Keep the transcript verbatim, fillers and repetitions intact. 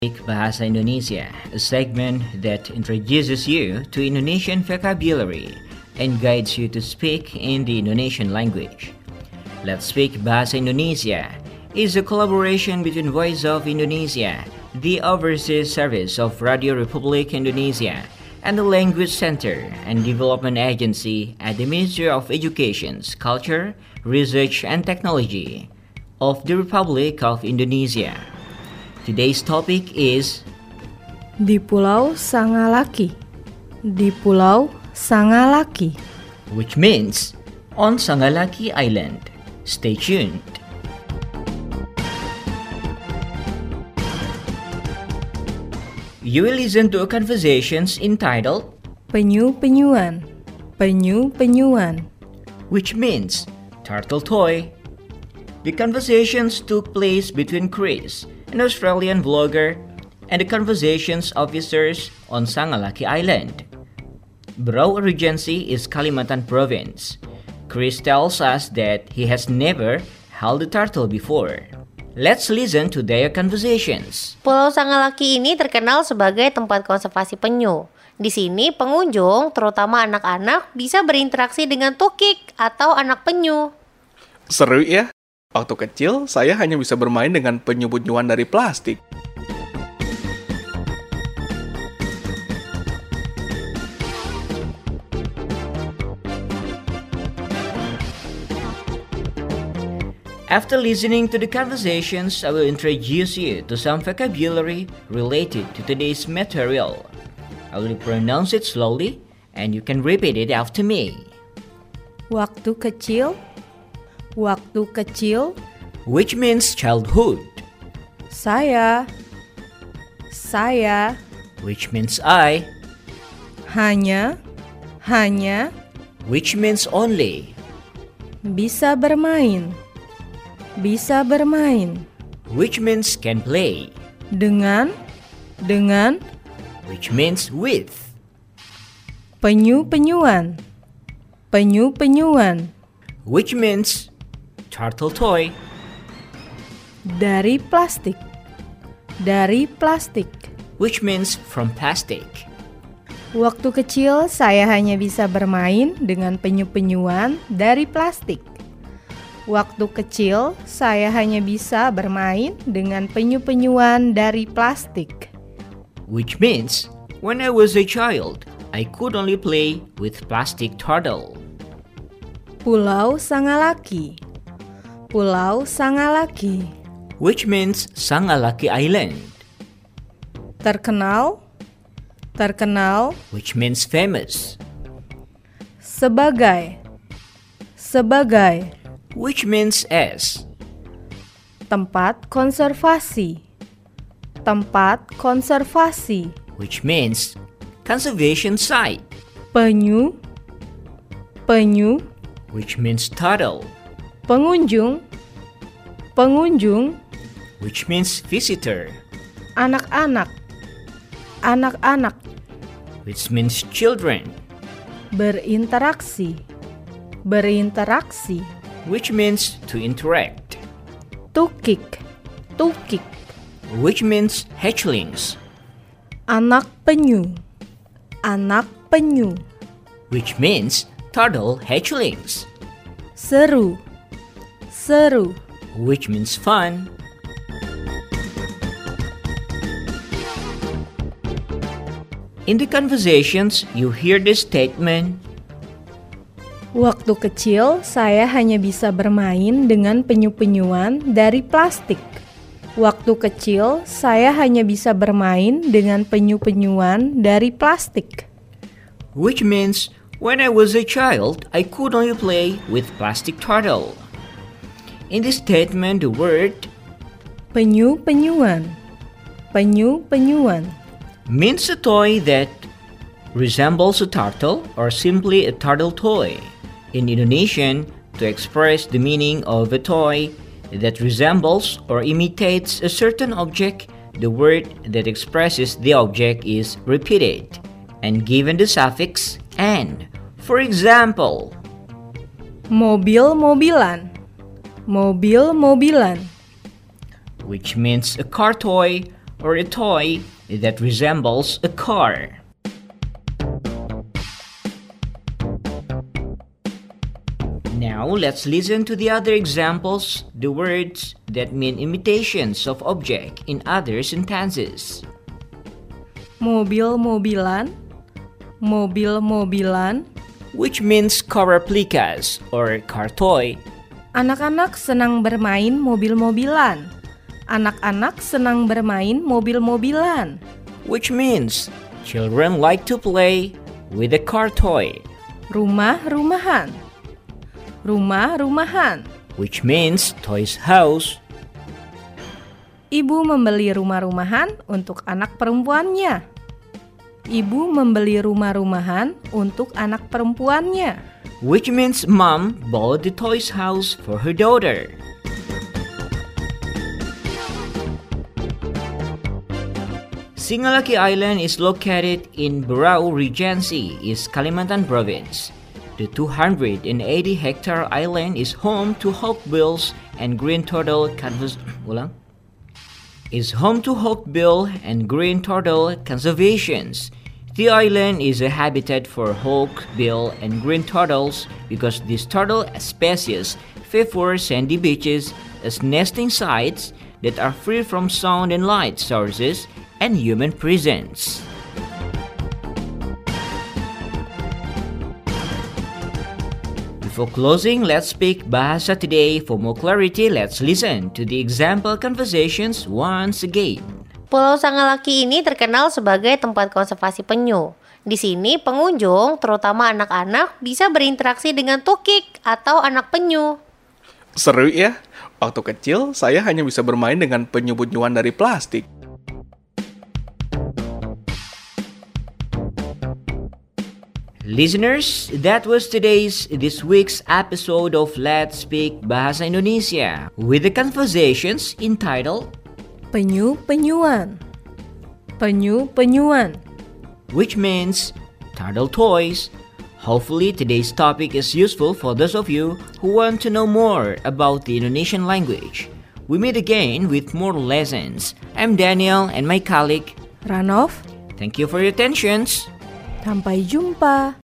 Speak Bahasa Indonesia, a segment that introduces you to Indonesian vocabulary and guides you to speak in the Indonesian language. Let's Speak Bahasa Indonesia is a collaboration between Voice of Indonesia, the overseas service of Radio Republik Indonesia, and the Language Center and Development Agency at the Ministry of Education, Culture, Research and Technology of the Republic of Indonesia. Today's topic is Di Pulau Sangalaki. Di Pulau Sangalaki. which means on Sangalaki Island. Stay tuned. You will listen to a conversations entitled Penyu-penyuan. Penyu-penyuan. which means turtle toy. The conversations took place between Chris, an Australian vlogger, and the conversations officers on Sangalaki Island. Berau Regency is Kalimantan Province. Chris tells us that he has never held a turtle before. Let's listen to their conversations. Pulau Sangalaki ini terkenal sebagai tempat konservasi penyu. Di sini pengunjung, terutama anak-anak, bisa berinteraksi dengan tukik atau anak penyu. Seru ya? Waktu kecil, saya hanya bisa bermain dengan penyu-penyuan dari plastik. After listening to the conversations, I will introduce you to some vocabulary related to today's material. I will pronounce it slowly, and you can repeat it after me. Waktu kecil. Waktu kecil. Which means childhood. Saya. Saya. Which means I. Hanya. Hanya. Which means only. Bisa bermain. Bisa bermain. Which means can play. Dengan. Dengan. Which means with. Penyu-penyuan. Penyu-penyuan. Which means turtle toy. Dari plastik. Dari plastik. Which means from plastic. Waktu kecil saya hanya bisa bermain dengan penyu-penyuan dari plastik. Waktu kecil saya hanya bisa bermain dengan penyu-penyuan dari plastik. Which means when I was a child, I could only play with plastic turtle. Pulau Sangalaki. Pulau Sangalaki. Which means Sangalaki Island. Terkenal. Terkenal. Which means famous. Sebagai. Sebagai. Which means as. Tempat konservasi. Tempat konservasi. Which means conservation site. Penyu. Penyu. Which means turtle. Pengunjung. Pengunjung. Which means visitor. Anak-anak. Anak-anak. Which means children. Berinteraksi. Berinteraksi. Which means to interact. Tukik. Tukik. Which means hatchlings. Anak penyu. Anak penyu. Which means turtle hatchlings. Seru. Seru. Which means fun. In the conversations, you hear this statement. Waktu kecil, saya hanya bisa bermain dengan penyu-penyuan dari plastik. Waktu kecil, saya hanya bisa bermain dengan penyu-penyuan dari plastik. Which means when I was a child, I could only play with plastic turtle. In this statement, the word penyu-penyuan, penyu-penyuan means a toy that resembles a turtle or simply a turtle toy. In Indonesian, to express the meaning of a toy that resembles or imitates a certain object, the word that expresses the object is repeated and given the suffix "an". For example, mobil-mobilan, mobil-mobilan. which means a car toy or a toy that resembles a car. Now, let's listen to the other examples, the words that mean imitations of object in other sentences. Mobil-mobilan, mobil-mobilan. Which means car replicas or car toy. Anak-anak senang bermain mobil-mobilan. Anak-anak senang bermain mobil-mobilan. Which means children like to play with a car toy. Rumah-rumahan. Rumah-rumahan. Which means toys house. Ibu membeli rumah-rumahan untuk anak perempuannya. Ibu membeli rumah-rumahan untuk anak perempuannya. Which means mom bought the toys house for her daughter. Singalaki Island is located in Berau Regency, East Kalimantan Province. The two hundred eighty hectare island is home to hawkbills and green turtle convers- ulang? is home to hawkbill and green turtle conservations. The island is a habitat for hawkbill and green turtles because these turtle species favor sandy beaches as nesting sites that are free from sound and light sources and human presence. Before closing, let's speak Bahasa today. For more clarity, let's listen to the example conversations once again. Pulau Sangalaki ini terkenal sebagai tempat konservasi penyu. Di sini pengunjung, terutama anak-anak, bisa berinteraksi dengan tukik atau anak penyu. Seru ya? Waktu kecil, saya hanya bisa bermain dengan penyu-penyuan dari plastik. Listeners, that was today's, this week's episode of Let's Speak Bahasa Indonesia with the conversations entitled Penyu-penyuan. Penyu-penyuan. which means turtle toys. Hopefully today's topic is useful for those of you who want to know more about the Indonesian language. We meet again with more lessons. I'm Daniel and my colleague Ranov, Thank you for your attention. sampai jumpa.